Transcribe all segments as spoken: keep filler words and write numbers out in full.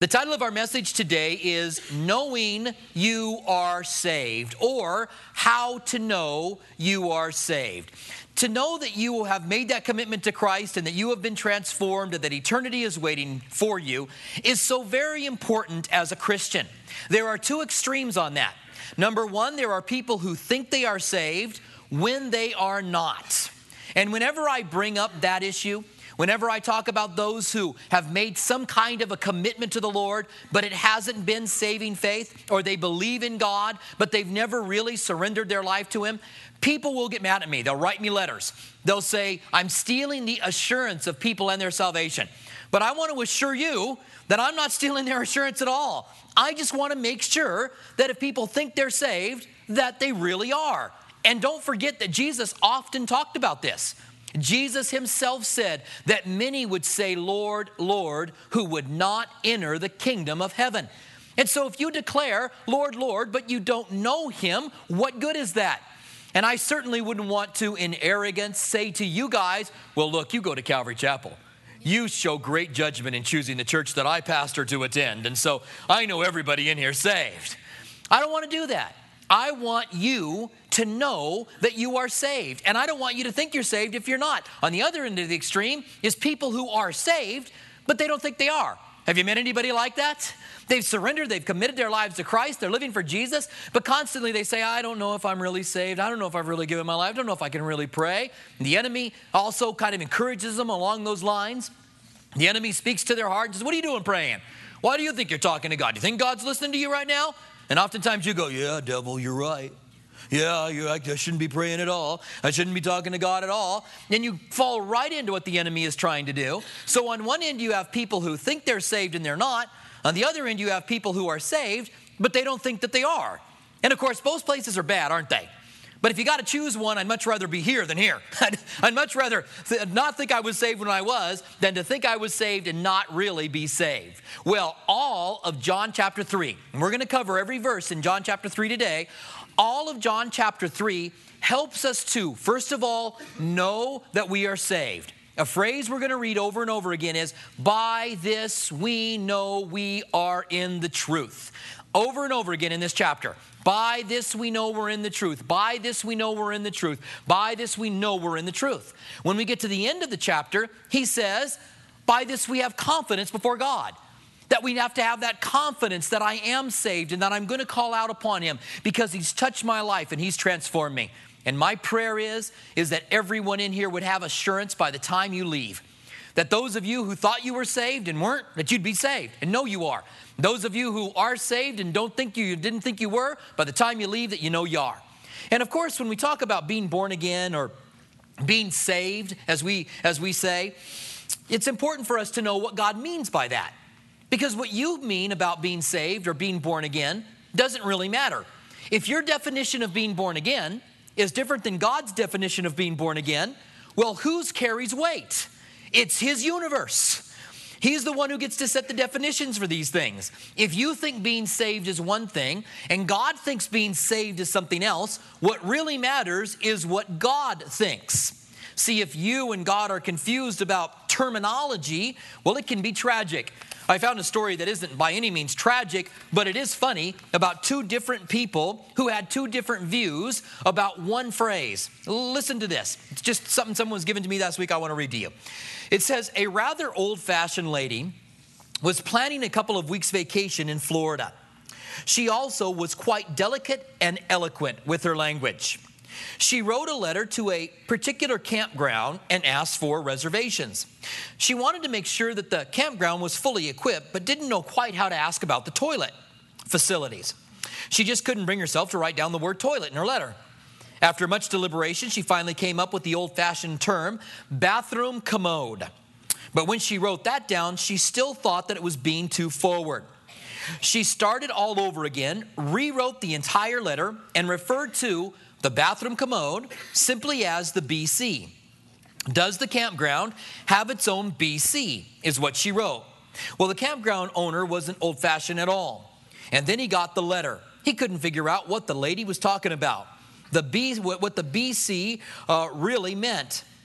The title of our message today is Knowing You Are Saved, or How to Know You Are Saved. To know that you have made that commitment to Christ and that you have been transformed and that eternity is waiting for you is so very important as a Christian. There are two extremes on that. Number one, there are people who think they are saved when they are not. And whenever I bring up that issue, whenever I talk about those who have made some kind of a commitment to the Lord, but it hasn't been saving faith, or they believe in God, but they've never really surrendered their life to Him, people will get mad at me. They'll write me letters. They'll say, I'm stealing the assurance of people and their salvation. But I want to assure you that I'm not stealing their assurance at all. I just want to make sure that if people think they're saved, that they really are. And don't forget that Jesus often talked about this. Jesus himself said that many would say, Lord, Lord, who would not enter the kingdom of heaven. And so if you declare, Lord, Lord, but you don't know Him, what good is that? And I certainly wouldn't want to, in arrogance, say to you guys, well, look, you go to Calvary Chapel. You show great judgment in choosing the church that I pastor to attend. And so I know everybody in here saved. I don't want to do that. I want you to know that you are saved. And I don't want you to think you're saved if you're not. On the other end of the extreme is people who are saved, but they don't think they are. Have you met anybody like that? They've surrendered, they've committed their lives to Christ, they're living for Jesus, but constantly they say, I don't know if I'm really saved. I don't know if I've really given my life. I don't know if I can really pray. And the enemy also kind of encourages them along those lines. The enemy speaks to their heart and says, what are you doing praying? Why do you think you're talking to God? Do you think God's listening to you right now? And oftentimes you go, yeah, devil, you're right. Yeah, you're right. I shouldn't be praying at all. I shouldn't be talking to God at all. And you fall right into what the enemy is trying to do. So on one end, you have people who think they're saved and they're not. On the other end, you have people who are saved, but they don't think that they are. And of course, both places are bad, aren't they? But if you got to choose one, I'd much rather be here than here. I'd, I'd much rather th- not think I was saved when I was than to think I was saved and not really be saved. Well, all of John chapter three, and we're going to cover every verse in John chapter three today, all of John chapter three helps us to, first of all, know that we are saved. A phrase we're going to read over and over again is, by this we know we are in the truth. Over and over again in this chapter. By this we know we're in the truth. By this we know we're in the truth. By this we know we're in the truth. When we get to the end of the chapter, he says, by this we have confidence before God. That we have to have that confidence that I am saved and that I'm going to call out upon Him because He's touched my life and He's transformed me. And my prayer is, is that everyone in here would have assurance by the time you leave. That those of you who thought you were saved and weren't, that you'd be saved and know you are. Those of you who are saved and don't think you, you didn't think you were, by the time you leave, that you know you are. And of course, when we talk about being born again or being saved, as we, as we say, it's important for us to know what God means by that. Because what you mean about being saved or being born again doesn't really matter. If your definition of being born again is different than God's definition of being born again, well, whose carries weight? It's His universe. He's the one who gets to set the definitions for these things. If you think being saved is one thing and God thinks being saved is something else, what really matters is what God thinks. See, if you and God are confused about terminology, well, it can be tragic. I found a story that isn't by any means tragic, but it is funny, about two different people who had two different views about one phrase. Listen to this. It's just something someone was given to me last week I want to read to you. It says, a rather old-fashioned lady was planning a couple of weeks' vacation in Florida. She also was quite delicate and eloquent with her language. She wrote a letter to a particular campground and asked for reservations. She wanted to make sure that the campground was fully equipped, but didn't know quite how to ask about the toilet facilities. She just couldn't bring herself to write down the word toilet in her letter. After much deliberation, she finally came up with the old-fashioned term, bathroom commode. But when she wrote that down, she still thought that it was being too forward. She started all over again, rewrote the entire letter, and referred to the bathroom commode simply as the B C. Does the campground have its own B C, is what she wrote. Well, the campground owner wasn't old-fashioned at all. And then he got the letter. He couldn't figure out what the lady was talking about. The B, what the B C uh, really meant.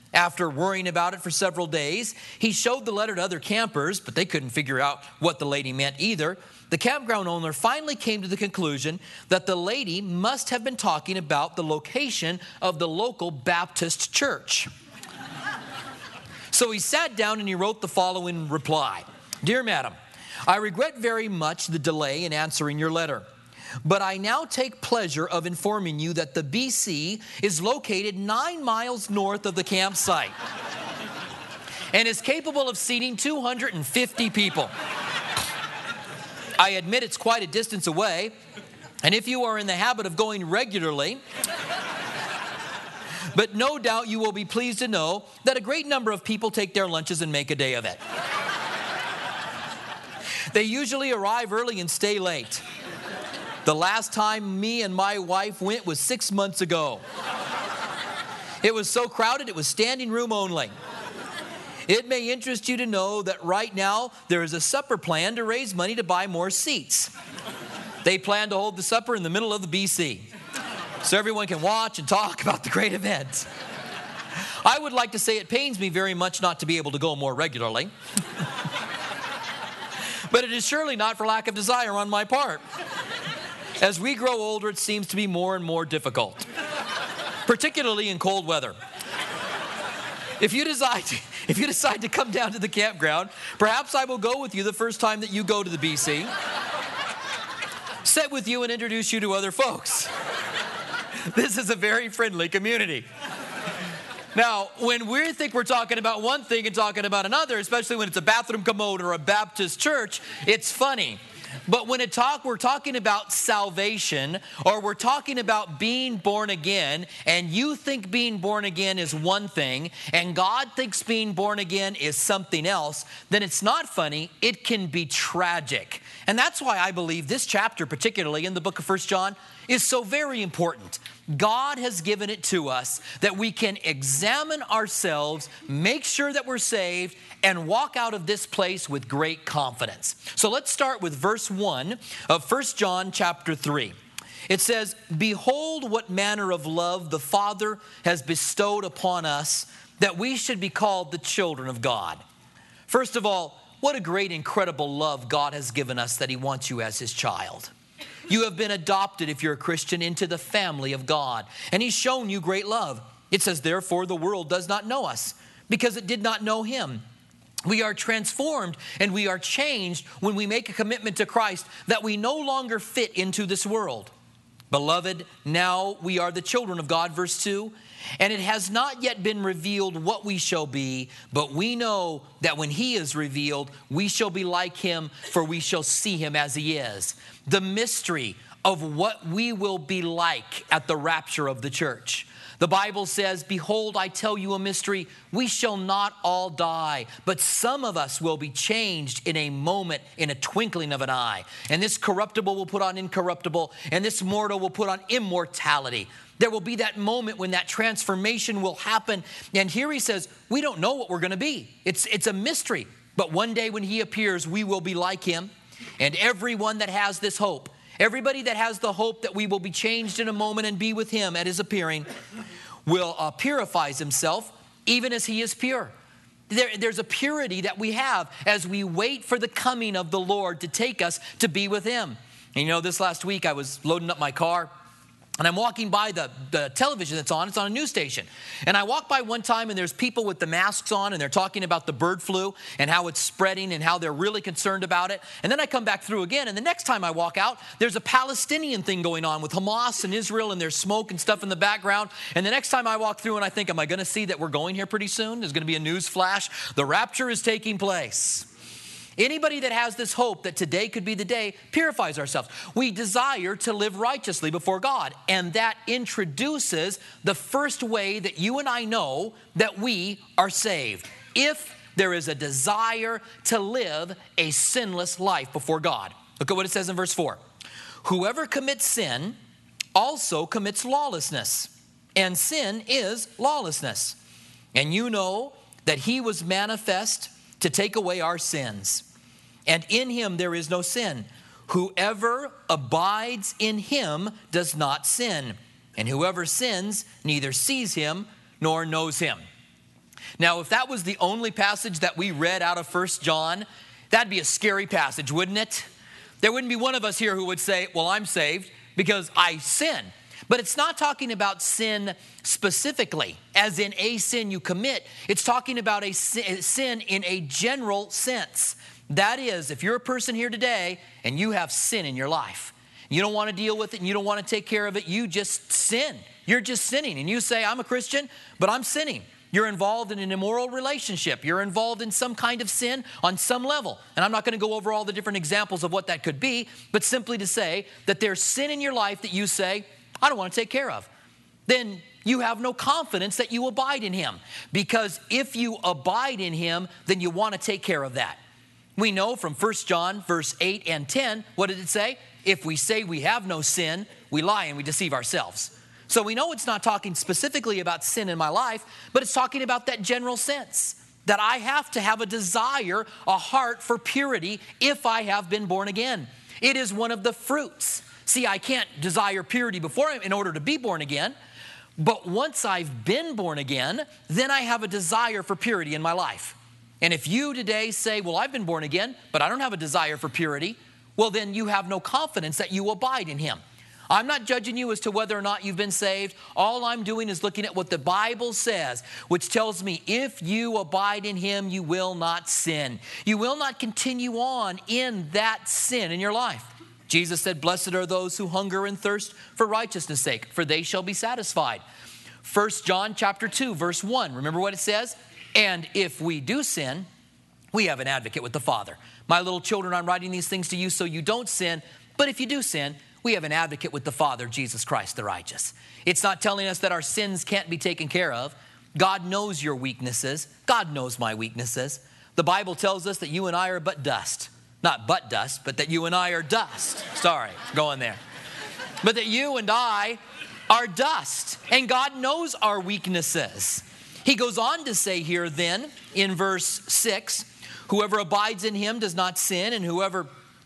After worrying about it for several days, he showed the letter to other campers, but they couldn't figure out what the lady meant either. The campground owner finally came to the conclusion that the lady must have been talking about the location of the local Baptist church. So he sat down and he wrote the following reply. Dear Madam, I regret very much the delay in answering your letter. But I now take pleasure of informing you that the B C is located nine miles north of the campsite and is capable of seating two hundred fifty people. I admit it's quite a distance away, and if you are in the habit of going regularly, but no doubt you will be pleased to know that a great number of people take their lunches and make a day of it. They usually arrive early and stay late. The last time me and my wife went was six months ago. It was so crowded, it was standing room only. It may interest you to know that right now there is a supper plan to raise money to buy more seats. They plan to hold the supper in the middle of the B C, so everyone can watch and talk about the great event. I would like to say it pains me very much not to be able to go more regularly. But it is surely not for lack of desire on my part. As we grow older, it seems to be more and more difficult, particularly in cold weather. If you decide to, if you decide to come down to the campground, perhaps I will go with you the first time that you go to the B C, sit with you and introduce you to other folks. This is a very friendly community. Now, when we think we're talking about one thing and talking about another, especially when it's a bathroom commode or a Baptist church, it's funny. But when it talk, we're talking about salvation, or we're talking about being born again, and you think being born again is one thing, and God thinks being born again is something else, then it's not funny, it can be tragic. And that's why I believe this chapter, particularly in the book of First John, is so very important. God has given it to us that we can examine ourselves, make sure that we're saved, and walk out of this place with great confidence. So let's start with verse one of First John chapter three. It says, "Behold what manner of love the Father has bestowed upon us, that we should be called the children of God." First of all, what a great, incredible love God has given us that He wants you as His child. You have been adopted, if you're a Christian, into the family of God. And He's shown you great love. It says, "Therefore the world does not know us, because it did not know Him." We are transformed and we are changed when we make a commitment to Christ that we no longer fit into this world. Beloved, now we are the children of God, verse two. "And it has not yet been revealed what we shall be, but we know that when He is revealed, we shall be like Him, for we shall see Him as He is." The mystery of what we will be like at the rapture of the church. The Bible says, "Behold, I tell you a mystery. We shall not all die, but some of us will be changed in a moment, in a twinkling of an eye. And this corruptible will put on incorruptible, and this mortal will put on immortality." There will be that moment when that transformation will happen. And here he says, we don't know what we're going to be. It's, it's a mystery. But one day when He appears, we will be like Him. And everyone that has this hope, everybody that has the hope that we will be changed in a moment and be with Him at His appearing, will uh, purifies himself even as He is pure. There, there's a purity that we have as we wait for the coming of the Lord to take us to be with Him. And you know, this last week I was loading up my car, and I'm walking by the, the television that's on. It's on a news station. And I walk by one time, and there's people with the masks on, and they're talking about the bird flu and how it's spreading and how they're really concerned about it. And then I come back through again, and the next time I walk out, there's a Palestinian thing going on with Hamas and Israel, and there's smoke and stuff in the background. And the next time I walk through, and I think, am I going to see that we're going here pretty soon? There's going to be a news flash. The rapture is taking place. Anybody that has this hope that today could be the day purifies ourselves. We desire to live righteously before God. And that introduces the first way that you and I know that we are saved. If there is a desire to live a sinless life before God. Look at what it says in verse four. "Whoever commits sin also commits lawlessness. And sin is lawlessness. And you know that He was manifest to take away our sins. And in Him there is no sin. Whoever abides in Him does not sin. And whoever sins neither sees Him nor knows Him." Now, if that was the only passage that we read out of First John, that'd be a scary passage, wouldn't it? There wouldn't be one of us here who would say, well, I'm saved because I sin. But it's not talking about sin specifically, as in a sin you commit. It's talking about a sin in a general sense. That is, if you're a person here today and you have sin in your life, you don't want to deal with it and you don't want to take care of it, you just sin. You're just sinning. And you say, I'm a Christian, but I'm sinning. You're involved in an immoral relationship. You're involved in some kind of sin on some level. And I'm not going to go over all the different examples of what that could be, but simply to say that there's sin in your life that you say, I don't want to take care of. Then you have no confidence that you abide in him. Because if you abide in him, then you want to take care of that. We know from First John verse eight and ten, what did it say? If we say we have no sin, we lie and we deceive ourselves. So we know it's not talking specifically about sin in my life, but it's talking about that general sense that I have to have a desire, a heart for purity if I have been born again. It is one of the fruits. See, I can't desire purity before in order to be born again, but once I've been born again, then I have a desire for purity in my life. And if you today say, well, I've been born again, but I don't have a desire for purity, well, then you have no confidence that you abide in him. I'm not judging you as to whether or not you've been saved. All I'm doing is looking at what the Bible says, which tells me if you abide in him, you will not sin. You will not continue on in that sin in your life. Jesus said, blessed are those who hunger and thirst for righteousness' sake, for they shall be satisfied. First John chapter two, verse one. Remember what it says? And if we do sin, we have an advocate with the Father. My little children, I'm writing these things to you so you don't sin. But if you do sin, we have an advocate with the Father, Jesus Christ the righteous. It's not telling us that our sins can't be taken care of. God knows your weaknesses. God knows my weaknesses. The Bible tells us that you and I are but dust. Not but dust, but that you and I are dust. Sorry, going there. But that you and I are dust. And God knows our weaknesses. He goes on to say here then in verse six, whoever abides in him does not sin, and whoever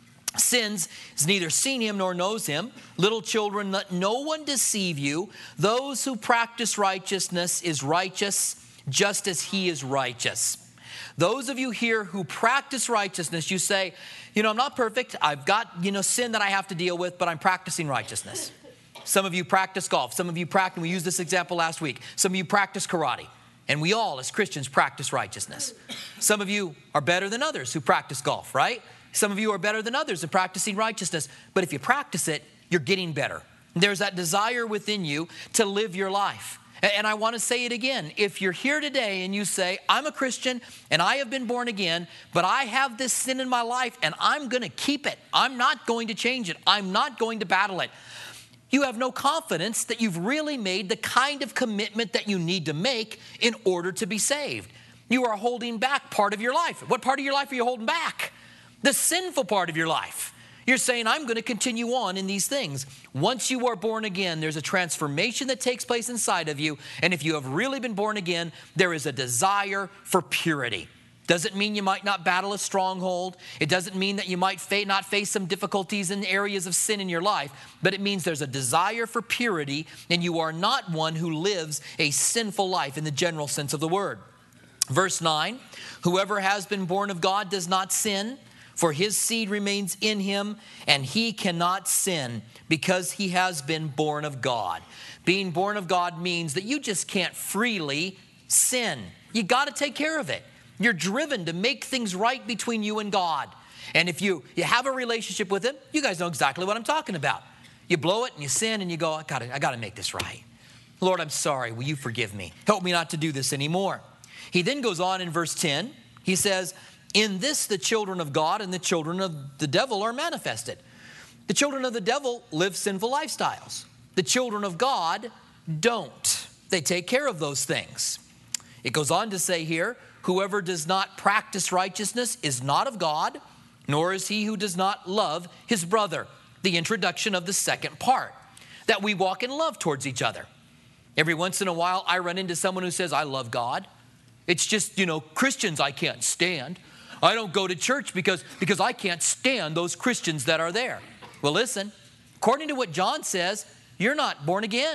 sins has neither seen him nor knows him. Little children, let no one deceive you. Those who practice righteousness is righteous, just as he is righteous. Those of you here who practice righteousness, you say, you know, I'm not perfect. I've got, you know, sin that I have to deal with, but I'm practicing righteousness. Some of you practice golf. Some of you practice, we used this example last week. Some of you practice karate. And we all, as Christians, practice righteousness. Some of you are better than others who practice golf, right? Some of you are better than others in practicing righteousness. But if you practice it, you're getting better. There's that desire within you to live your life. And I want to say it again. If you're here today and you say, I'm a Christian and I have been born again, but I have this sin in my life and I'm going to keep it. I'm not going to change it. I'm not going to battle it. You have no confidence that you've really made the kind of commitment that you need to make in order to be saved. You are holding back part of your life. What part of your life are you holding back? The sinful part of your life. You're saying, I'm going to continue on in these things. Once you are born again, there's a transformation that takes place inside of you. And if you have really been born again, there is a desire for purity. Doesn't mean you might not battle a stronghold. It doesn't mean that you might fa- not face some difficulties in areas of sin in your life. But it means there's a desire for purity, and you are not one who lives a sinful life in the general sense of the word. Verse nine, whoever has been born of God does not sin, for his seed remains in him, and he cannot sin because he has been born of God. Being born of God means that you just can't freely sin. You got to take care of it. You're driven to make things right between you and God. And if you, you have a relationship with him, you guys know exactly what I'm talking about. You blow it and you sin and you go, I got I got to make this right. Lord, I'm sorry. Will you forgive me? Help me not to do this anymore. He then goes on in verse ten. He says, in this, the children of God and the children of the devil are manifested. The children of the devil live sinful lifestyles. The children of God don't. They take care of those things. It goes on to say here, whoever does not practice righteousness is not of God, nor is he who does not love his brother. The introduction of the second part, that we walk in love towards each other. Every once in a while, I run into someone who says, I love God. It's just, you know, Christians I can't stand. I don't go to church because, because I can't stand those Christians that are there. Well, listen, according to what John says, you're not born again.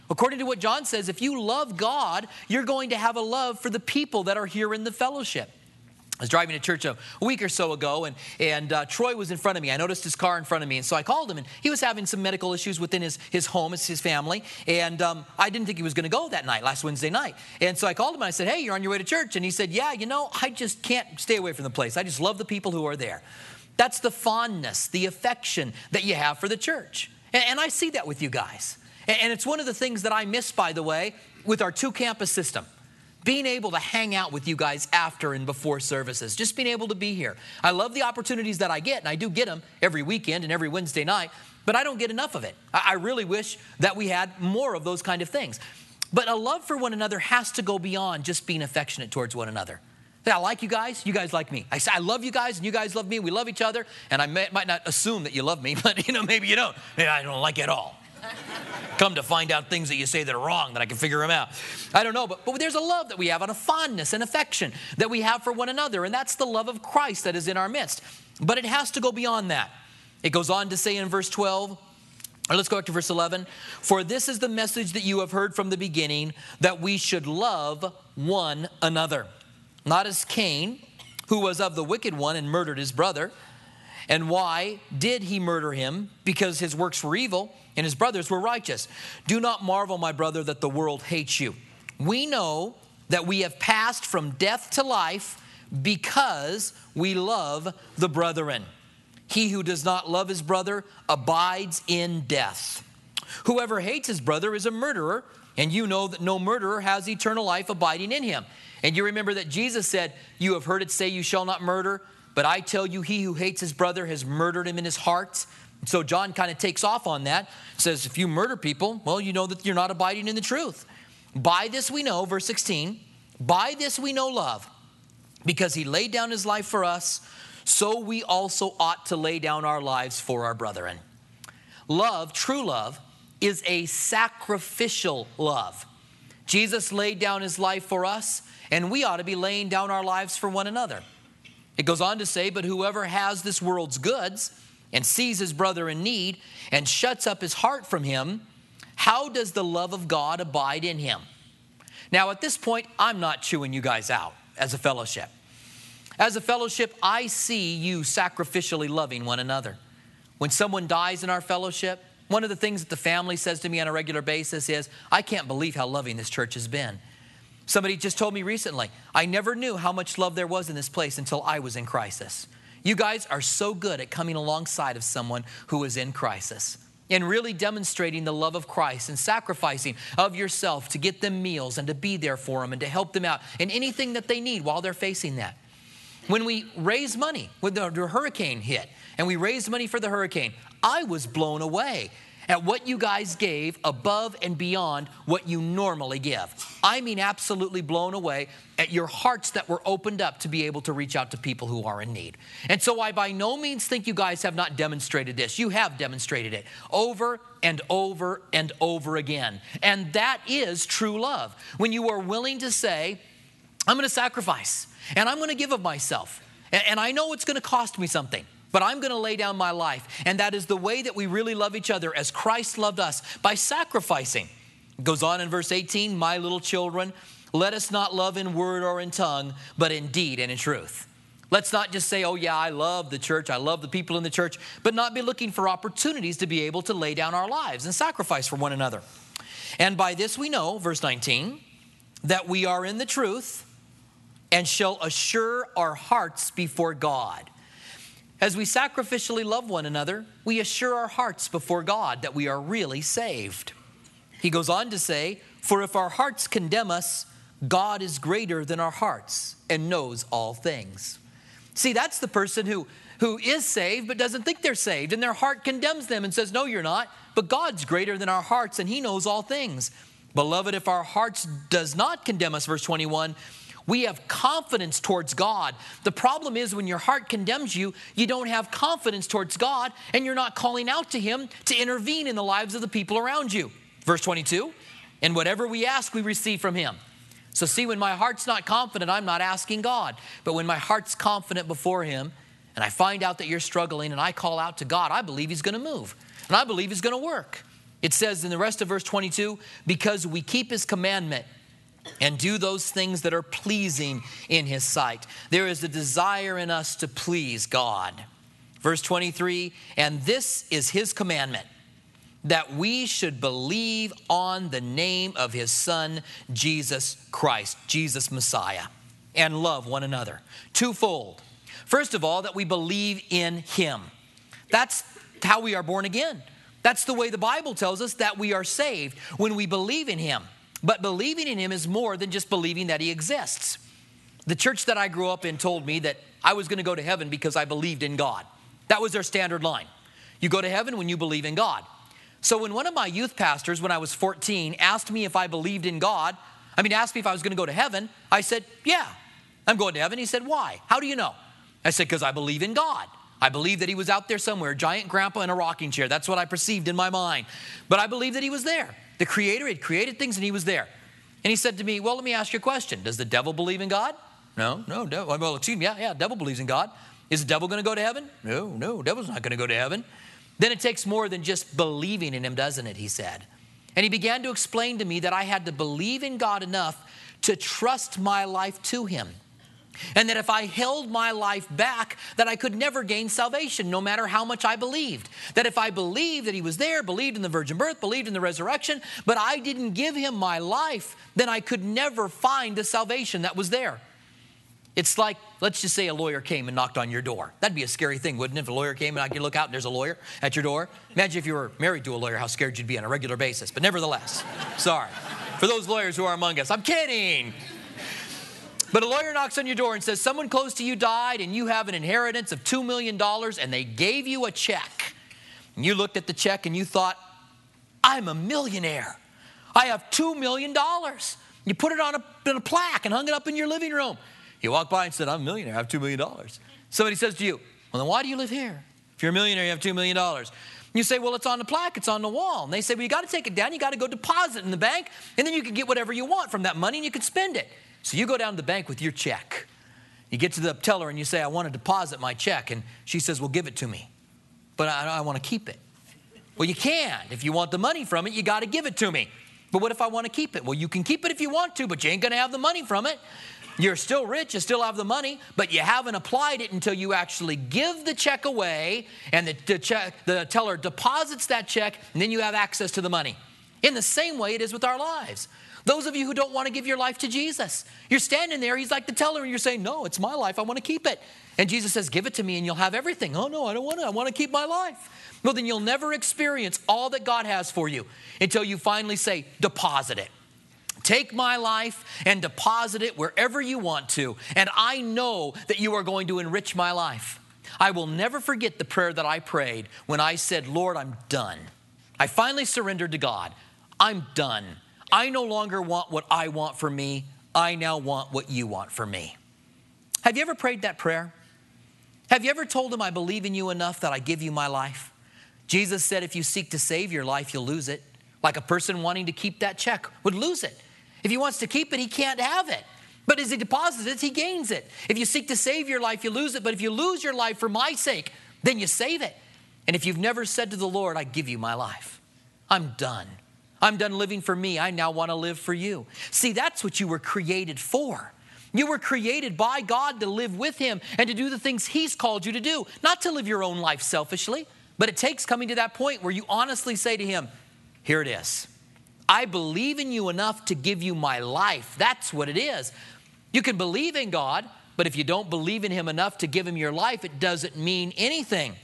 According to what John says, if you love God, you're going to have a love for the people that are here in the fellowship. I was driving to church a week or so ago, and, and uh, Troy was in front of me. I noticed his car in front of me, and so I called him, and he was having some medical issues within his, his home, his, his family, and um, I didn't think he was going to go that night, last Wednesday night. And so I called him, and I said, hey, you're on your way to church? And he said, yeah, you know, I just can't stay away from the place. I just love the people who are there. That's the fondness, the affection that you have for the church. And, and I see that with you guys. And, and it's one of the things that I miss, by the way, with our two-campus system. Being able to hang out with you guys after and before services, just being able to be here. I love the opportunities that I get, and I do get them every weekend and every Wednesday night, but I don't get enough of it. I really wish that we had more of those kind of things. But a love for one another has to go beyond just being affectionate towards one another. I like you guys, you guys like me. I say I love you guys, and you guys love me. We love each other, and I may, might not assume that you love me, but you know, maybe you don't. Maybe I don't like you at all. Come to find out things that you say that are wrong, that I can figure them out. I don't know, but, but there's a love that we have and a fondness and affection that we have for one another, and that's the love of Christ that is in our midst. But it has to go beyond that. It goes on to say in verse twelve, or let's go back to verse eleven, for this is the message that you have heard from the beginning, that we should love one another. Not as Cain, who was of the wicked one and murdered his brother. And why did he murder him? Because his works were evil and his brothers were righteous. Do not marvel, my brother, that the world hates you. We know that we have passed from death to life because we love the brethren. He who does not love his brother abides in death. Whoever hates his brother is a murderer, and you know that no murderer has eternal life abiding in him. And you remember that Jesus said, you have heard it say, you shall not murder. But I tell you, he who hates his brother has murdered him in his heart. So John kind of takes off on that. Says, if you murder people, well, you know that you're not abiding in the truth. By this we know, verse sixteen, by this we know love, because he laid down his life for us, so we also ought to lay down our lives for our brethren. Love, true love, is a sacrificial love. Jesus laid down his life for us, and we ought to be laying down our lives for one another. It goes on to say, but whoever has this world's goods and sees his brother in need and shuts up his heart from him, how does the love of God abide in him? Now, at this point, I'm not chewing you guys out as a fellowship. As a fellowship, I see you sacrificially loving one another. When someone dies in our fellowship, one of the things that the family says to me on a regular basis is, I can't believe how loving this church has been. Somebody just told me recently, I never knew how much love there was in this place until I was in crisis. You guys are so good at coming alongside of someone who is in crisis and really demonstrating the love of Christ and sacrificing of yourself to get them meals and to be there for them and to help them out in anything that they need while they're facing that. When we raised money, when the, the hurricane hit and we raised money for the hurricane, I was blown away at what you guys gave above and beyond what you normally give. I mean, absolutely blown away at your hearts that were opened up to be able to reach out to people who are in need. And so I by no means think you guys have not demonstrated this. You have demonstrated it over and over and over again. And that is true love. When you are willing to say, I'm going to sacrifice and I'm going to give of myself. And I know it's going to cost me something, but I'm going to lay down my life. And that is the way that we really love each other as Christ loved us, by sacrificing. It goes on in verse eighteen, my little children, let us not love in word or in tongue, but in deed and in truth. Let's not just say, oh yeah, I love the church, I love the people in the church, but not be looking for opportunities to be able to lay down our lives and sacrifice for one another. And by this we know, verse nineteen, that we are in the truth and shall assure our hearts before God. As we sacrificially love one another, we assure our hearts before God that we are really saved. He goes on to say, for if our hearts condemn us, God is greater than our hearts and knows all things. See, that's the person who, who is saved but doesn't think they're saved, and their heart condemns them and says, no, you're not. But God's greater than our hearts, and he knows all things. Beloved, if our hearts does not condemn us, verse twenty-one, we have confidence towards God. The problem is when your heart condemns you, you don't have confidence towards God, and you're not calling out to him to intervene in the lives of the people around you. Verse twenty-two, and whatever we ask, we receive from him. So see, when my heart's not confident, I'm not asking God. But when my heart's confident before him, and I find out that you're struggling, and I call out to God, I believe he's going to move. And I believe he's going to work. It says in the rest of verse twenty-two, because we keep his commandment and do those things that are pleasing in his sight. There is a desire in us to please God. Verse twenty-three, and this is his commandment, that we should believe on the name of his Son, Jesus Christ, Jesus Messiah, and love one another. Twofold. First of all, that we believe in him. That's how we are born again. That's the way the Bible tells us that we are saved, when we believe in him. But believing in him is more than just believing that he exists. The church that I grew up in told me that I was going to go to heaven because I believed in God. That was their standard line. You go to heaven when you believe in God. So when one of my youth pastors, when I was fourteen, asked me if I believed in God, I mean, asked me if I was going to go to heaven, I said, yeah, I'm going to heaven. He said, why? How do you know? I said, because I believe in God. I believe that he was out there somewhere, a giant grandpa in a rocking chair. That's what I perceived in my mind. But I believe that he was there. The creator had created things and he was there. And he said to me, well, let me ask you a question. Does the devil believe in God? No, no, no. Well, excuse me, yeah, yeah, devil believes in God. Is the devil going to go to heaven? No, no, devil's not going to go to heaven. Then it takes more than just believing in him, doesn't it, he said. And he began to explain to me that I had to believe in God enough to trust my life to him. And that if I held my life back, that I could never gain salvation, no matter how much I believed. That if I believed that he was there, believed in the virgin birth, believed in the resurrection, but I didn't give him my life, then I could never find the salvation that was there. It's like, let's just say a lawyer came and knocked on your door. That'd be a scary thing, wouldn't it? If a lawyer came and I could look out and there's a lawyer at your door. Imagine if you were married to a lawyer, how scared you'd be on a regular basis. But nevertheless, sorry. For those lawyers who are among us, I'm kidding. But a lawyer knocks on your door and says, someone close to you died and you have an inheritance of two million dollars and they gave you a check. And you looked at the check and you thought, I'm a millionaire. I have two million dollars. You put it on a, on a plaque and hung it up in your living room. You walk by and said, I'm a millionaire, I have two million dollars. Somebody says to you, well, then why do you live here? If you're a millionaire, you have two million dollars. You say, well, it's on the plaque, it's on the wall. And they say, well, you got to take it down, you got to go deposit it in the bank, and then you can get whatever you want from that money and you can spend it. So you go down to the bank with your check. You get to the teller and you say, I want to deposit my check. And she says, well, give it to me. But I, I want to keep it. Well, you can't. If you want the money from it, you got to give it to me. But what if I want to keep it? Well, you can keep it if you want to, but you ain't going to have the money from it. You're still rich, you still have the money, but you haven't applied it until you actually give the check away and the, the, check, the teller deposits that check, and then you have access to the money. In the same way it is with our lives. Those of you who don't want to give your life to Jesus, you're standing there, he's like the teller, and you're saying, no, it's my life, I want to keep it. And Jesus says, give it to me and you'll have everything. Oh, no, I don't want it, I want to keep my life. Well, then you'll never experience all that God has for you until you finally say, deposit it. Take my life and deposit it wherever you want to, and I know that you are going to enrich my life. I will never forget the prayer that I prayed when I said, Lord, I'm done. I finally surrendered to God. I'm done. I no longer want what I want for me. I now want what you want for me. Have you ever prayed that prayer? Have you ever told him, I believe in you enough that I give you my life? Jesus said, if you seek to save your life, you'll lose it. Like a person wanting to keep that check would lose it. If he wants to keep it, he can't have it. But as he deposits it, he gains it. If you seek to save your life, you lose it. But if you lose your life for my sake, then you save it. And if you've never said to the Lord, I give you my life. I'm done. I'm done living for me. I now want to live for you. See, that's what you were created for. You were created by God to live with him and to do the things he's called you to do. Not to live your own life selfishly, but it takes coming to that point where you honestly say to him, here it is. I believe in you enough to give you my life. That's what it is. You can believe in God, but if you don't believe in him enough to give him your life, it doesn't mean anything.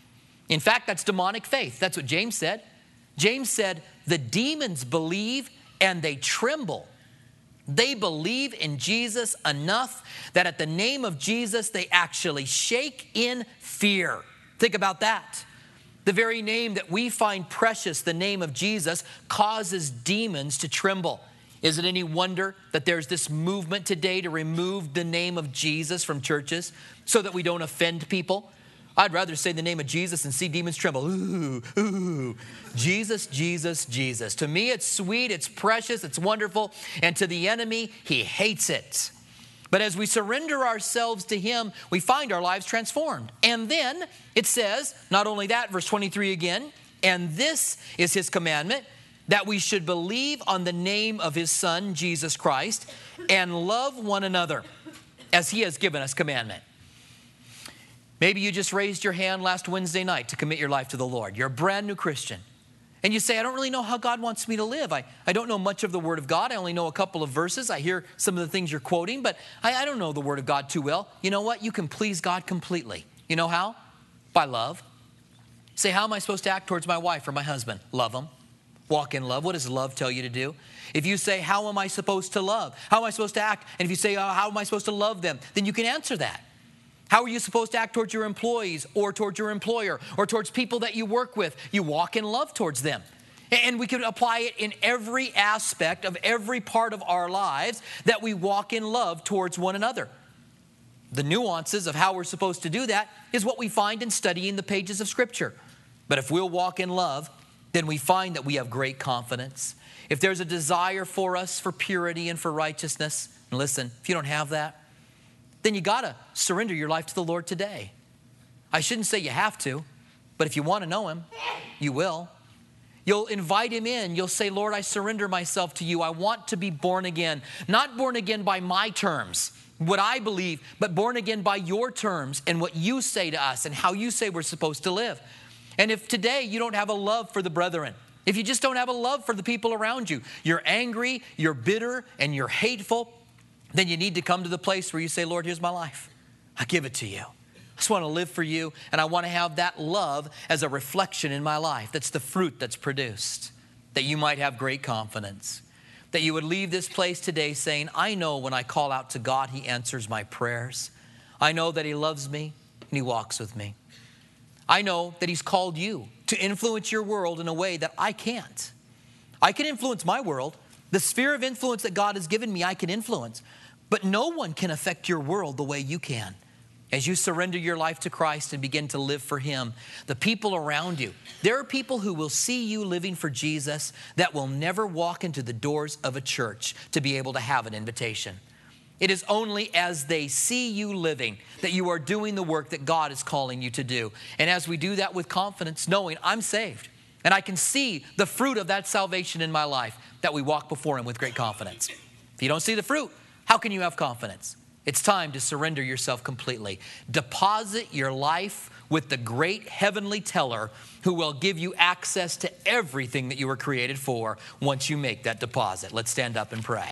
In fact, that's demonic faith. That's what James said. James said, the demons believe and they tremble. They believe in Jesus enough that at the name of Jesus, they actually shake in fear. Think about that. The very name that we find precious, the name of Jesus, causes demons to tremble. Is it any wonder that there's this movement today to remove the name of Jesus from churches so that we don't offend people? I'd rather say the name of Jesus and see demons tremble. Ooh, ooh. Jesus, Jesus, Jesus. To me, it's sweet, it's precious, it's wonderful. And to the enemy, he hates it. But as we surrender ourselves to him, we find our lives transformed. And then it says, not only that, verse twenty-three again, And this is his commandment, that we should believe on the name of his Son, Jesus Christ, and love one another as he has given us commandment. Maybe you just raised your hand last Wednesday night to commit your life to the Lord. You're a brand new Christian. And you say, I don't really know how God wants me to live. I, I don't know much of the Word of God. I only know a couple of verses. I hear some of the things you're quoting, but I, I don't know the Word of God too well. You know what? You can please God completely. You know how? By love. Say, how am I supposed to act towards my wife or my husband? Love them. Walk in love. What does love tell you to do? If you say, how am I supposed to love? How am I supposed to act? And if you say, oh, how am I supposed to love them? Then you can answer that. How are you supposed to act towards your employees or towards your employer or towards people that you work with? You walk in love towards them. And we can apply it in every aspect of every part of our lives, that we walk in love towards one another. The nuances of how we're supposed to do that is what we find in studying the pages of Scripture. But if we'll walk in love, then we find that we have great confidence. If there's a desire for us for purity and for righteousness, and listen, if you don't have that, then you got to surrender your life to the Lord today. I shouldn't say you have to, but if you want to know him, you will. You'll invite him in. You'll say, Lord, I surrender myself to you. I want to be born again. Not born again by my terms, what I believe, but born again by your terms and what you say to us and how you say we're supposed to live. And if today you don't have a love for the brethren, if you just don't have a love for the people around you, you're angry, you're bitter, and you're hateful, then you need to come to the place where you say, Lord, here's my life. I give it to you. I just want to live for you, and I want to have that love as a reflection in my life. That's the fruit that's produced, that you might have great confidence. That you would leave this place today saying, I know when I call out to God, he answers my prayers. I know that he loves me and he walks with me. I know that he's called you to influence your world in a way that I can't. I can influence my world. The sphere of influence that God has given me, I can influence. But no one can affect your world the way you can. As you surrender your life to Christ and begin to live for him, the people around you, there are people who will see you living for Jesus that will never walk into the doors of a church to be able to have an invitation. It is only as they see you living that you are doing the work that God is calling you to do. And as we do that with confidence, knowing I'm saved, and I can see the fruit of that salvation in my life, that we walk before him with great confidence. If you don't see the fruit, how can you have confidence? It's time to surrender yourself completely. Deposit your life with the great heavenly teller who will give you access to everything that you were created for once you make that deposit. Let's stand up and pray.